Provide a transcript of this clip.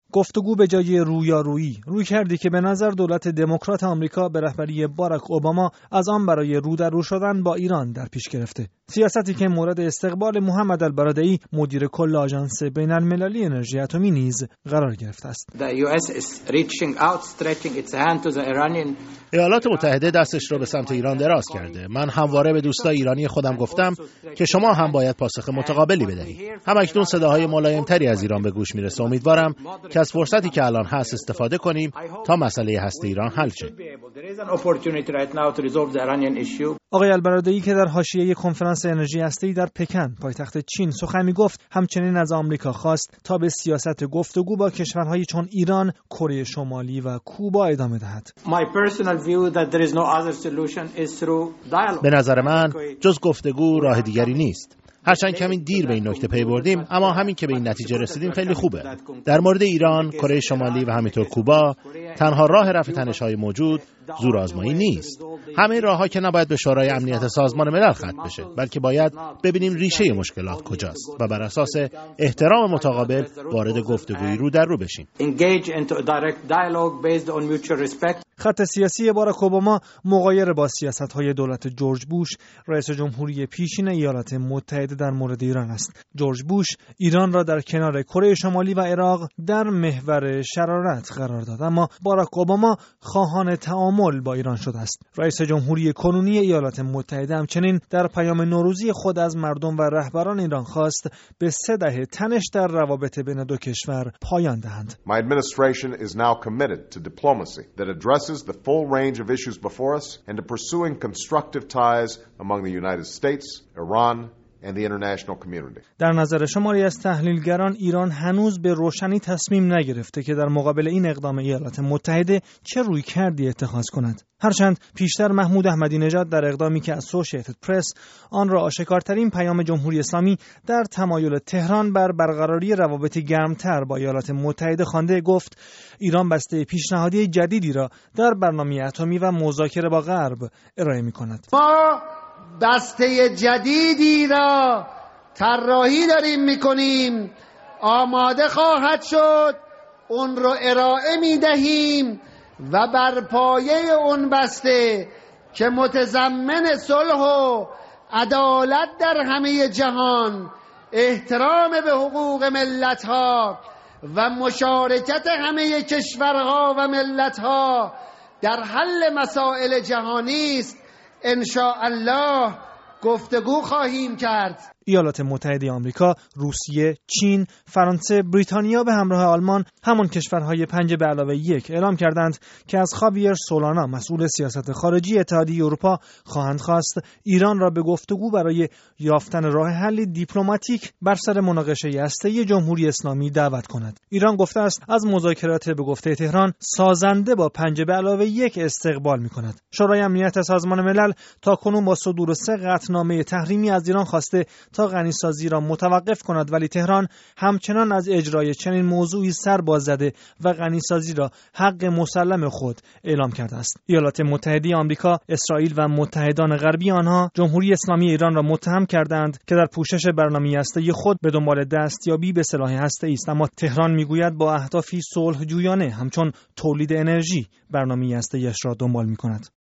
گفتگو به جای رویارویی، روی کردی که به نظر دولت دموکرات آمریکا به رهبری باراک اوباما از آن برای رو در رو شدن با ایران در پیش گرفته. سیاستی که مورد استقبال محمد البرادعی، مدیر کل آژانس بین‌المللی انرژی اتمی نیز قرار گرفته است. ایالات متحده دستش را به سمت ایران دراز کرده. من همواره به دوستای ایرانی خودم گفتم که شما هم باید پاسخ متقابلی بدهید. همکنون صداهای ملایم‌تری از ایران به گوش میرسه. امیدوارم که از فرصتی که الان هست استفاده کنیم تا مسئله هسته ایران حل شه. آقای البرادعی که در حاشیه کنفرانس انرژی هسته‌ای در پکن پایتخت چین سخن می‌گفت، همچنین از آمریکا خواست تا به سیاست گفتگو با کشورهایی چون ایران، کره شمالی و کوبا ادامه دهد. به نظر من جز گفتگو راه دیگری نیست. هرچند کمی دیر به این نکته پی بردیم، اما همین که به این نتیجه رسیدیم خیلی خوبه. در مورد ایران، کره شمالی و همینطور کوبا، تنها راه رفع تنش‌های موجود زورآزمایی نیست. همه راه‌ها که نباید به شورای امنیت سازمان ملل ختم بشه، بلکه باید ببینیم ریشه مشکلات کجاست و بر اساس احترام متقابل وارد گفتگوی رو در رو بشیم. خط سیاسی باراک اوباما مغایر با سیاست‌های دولت جورج بوش، رئیس جمهوری پیشین ایالات متحده در مورد ایران است. جورج بوش ایران را در کنار کره شمالی و عراق در محور شرارت قرار داد، اما باراک اوباما خواهان تعامل با ایران شده است. رئیس جمهوری کنونی ایالات متحده همچنین در پیام نوروزی خود از مردم و رهبران ایران خواست به 3 دهه تنش در روابط بین دو کشور پایان دهند. My administration is now committed to diplomacy that addresses the full range of issues before us and to pursuing constructive ties among the United States, Iran and the international community. در نظر شماری از تحلیلگران ایران هنوز به روشنی تصمیم نگرفته که در مقابل این اقدام ایالات متحده چه رویکردی اتخاذ کند. هرچند پیشتر محمود احمدی نژاد در اقدامی که اسوسییتد پرس آن را آشکارترین پیام جمهوری اسلامی در تمایل تهران بر برقراری روابط گرمتر با ایالات متحده خوانده، گفت ایران بسته پیشنهادی جدیدی را در برنامه اتمی و مذاکره با غرب ارائه می‌کند. ما بسته جدیدی را طراحی داریم می‌کنیم، آماده خواهد شد، اون رو ارائه می‌دهیم و بر پایه اون بسته که متضمن صلح و عدالت در همه جهان، احترام به حقوق ملت‌ها و مشارکت همه کشورها و ملت‌ها در حل مسائل جهانی است، ان شاء الله گفتگو خواهیم کرد. ایالات متحده آمریکا، روسیه، چین، فرانسه، بریتانیا به همراه آلمان، همان کشورهای 5+1 اعلام کردند که از خاویر سولانا، مسئول سیاست خارجی اتحادیه اروپا، خواهند خواست ایران را به گفتگو برای یافتن راه حل دیپلماتیک بر سر مناقشه هسته‌ای جمهوری اسلامی دعوت کند. ایران گفته است از مذاکرات به گفته تهران سازنده با 5+1 استقبال می‌کند. شورای امنیت سازمان ملل تاکنون با صدور 3 قطعنامه تحریمی از ایران خواسته تا غنیسازی را متوقف کند، ولی تهران همچنان از اجرای چنین موضوعی سر باز زده و غنیسازی را حق مسلم خود اعلام کرده است. ایالات متحده آمریکا، اسرائیل و متحدان غربی آنها جمهوری اسلامی ایران را متهم کردند که در پوشش برنامه هسته‌ای خود به دنبال دستیابی به سلاح هسته‌ای است، اما تهران میگوید با اهدافی صلح‌جویانه همچون تولید انرژی برنامه هسته‌ایش را دنبال می‌کند.